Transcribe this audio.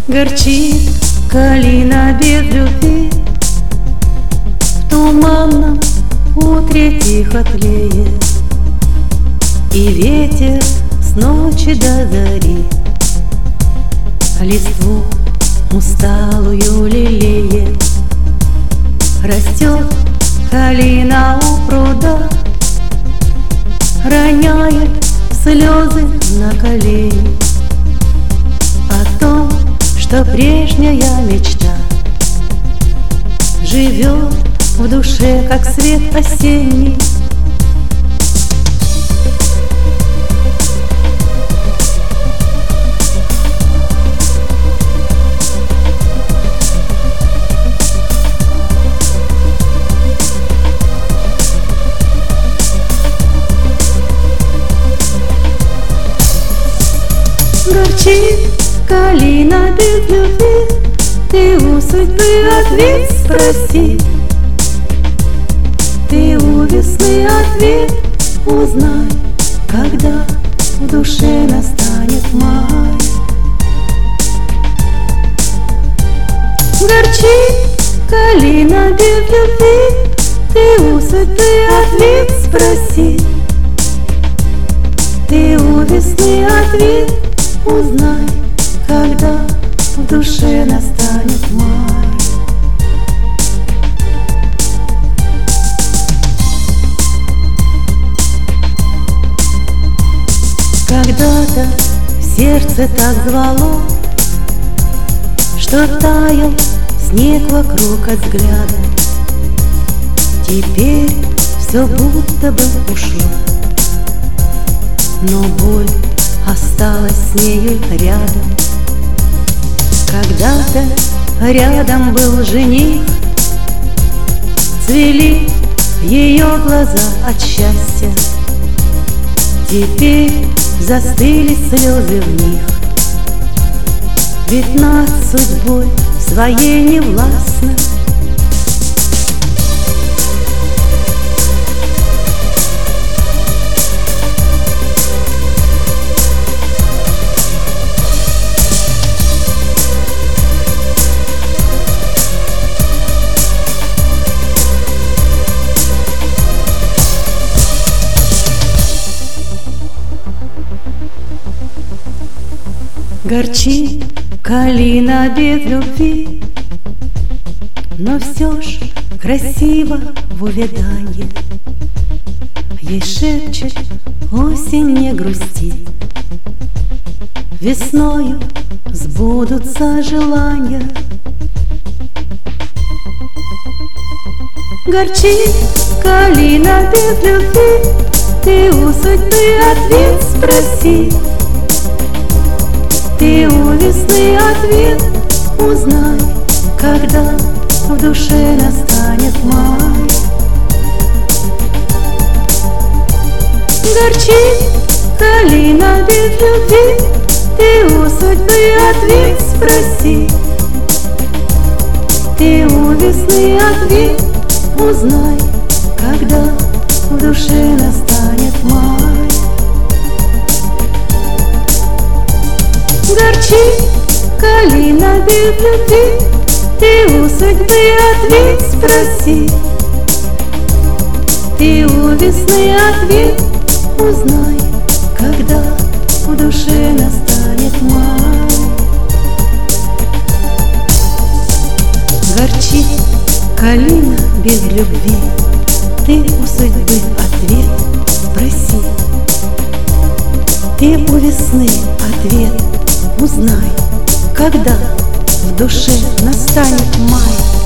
Горчит калина без любви, в туманном утре тихо тлеет, и ветер с ночи до зари листву усталую лелеет. Растет калина у пруда, роняет слезы на колени о том, что прежняя мечта живет в душе, как свет осенний. Горчит калина без любви, ты у судьбы ответ спроси. Ты у весны ответ узнай, когда в душе настанет май. Горчит калина без любви, ты у судьбы ответ спроси. Ты у весны ответ узнай, когда в душе настанет май. Когда-то сердце так звало, что таял снег вокруг от взгляда. Теперь все будто бы ушло, но боль осталась с нею рядом. Когда-то рядом был жених, цвели ее глаза от счастья. Теперь застыли слезы в них, ведь над судьбой своей не властна. Горчит калина без любви, но все ж красиво в увяданье. Ей шепчет осень: не грусти, весною сбудутся желания. Горчит калина без любви, ты у судьбы ответ спроси. Ты у весны ответ узнай, когда в душе настанет май. Горчит калина без любви, ты у судьбы ответ спроси. Ты у весны ответ узнай, когда в душе настанет май. Горчит калина без любви, ты у судьбы ответ спроси. Ты у весны ответ узнай, когда в душе настанет май. Горчит калина без любви, ты у судьбы ответ спроси. Ты у весны ответ узнай, когда в душе настанет май.